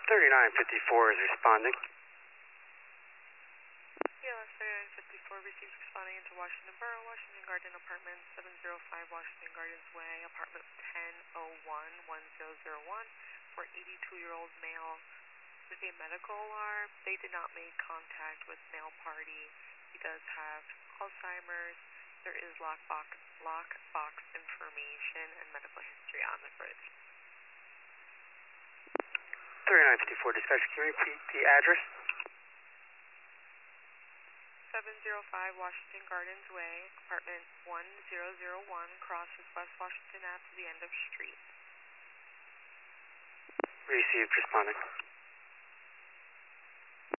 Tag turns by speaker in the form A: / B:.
A: 3954 is responding.
B: ELS 3954 received responding into Washington Borough, Washington Garden Apartment 705 Washington Gardens Way, Apartment 1001-1001 for an 82-year-old male with a medical alarm. They did not make contact with male party. He does have Alzheimer's. There is lockbox information and medical history on the fridge.
A: 3954 dispatch, can you repeat the address?
B: 705 Washington Gardens Way, Apartment 1001, crosses West Washington Ave to the end of street.
A: Received, responding.